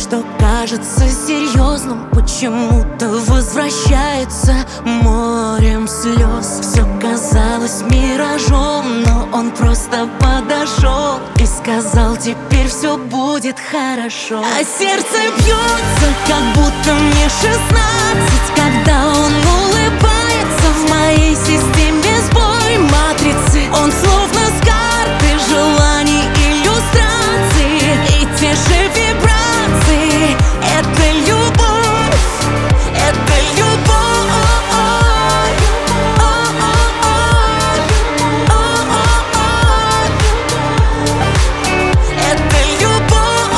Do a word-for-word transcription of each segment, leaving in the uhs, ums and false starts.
что кажется серьезным, почему-то возвращается морем слез. Все казалось миражом, но он просто подошел и сказал: теперь все будет хорошо. А сердце бьется, как будто мне шестнадцать, когда он улыбается. В моей системе сбой матрицы, он словно с карты желаний иллюстрации. И те же вибрации, это любовь, это любовь, это любовь.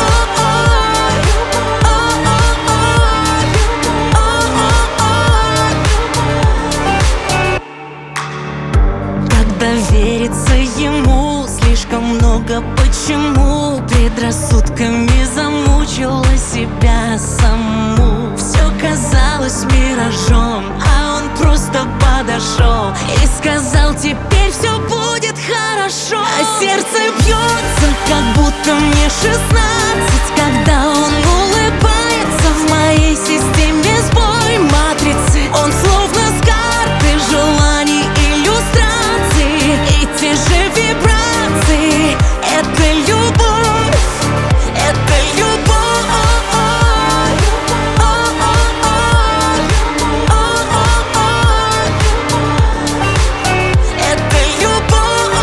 Когда верится ему слишком много почему, предрассудками замучила себя саму. Все казалось миражом, а он просто подошел и сказал: теперь все будет хорошо. А сердце бьется, как будто мне шестнадцать, когда он улыбается. В моей системе сбой матрицы, он словно с карты желаний иллюстрации. И те же вибрации, это любовь, это любовь, это любовь.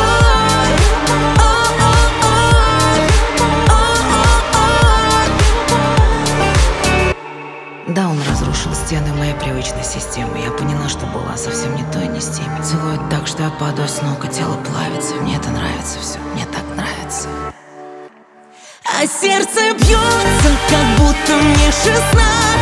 Да, он разрушил стены моей привычной системы. Я поняла, что была совсем не той, не с теми. Целует так, что я падаю с ног, и тело плавится. Мне это нравится все, мне так нравится. А сердце бьется, как будто мне шестнадцать,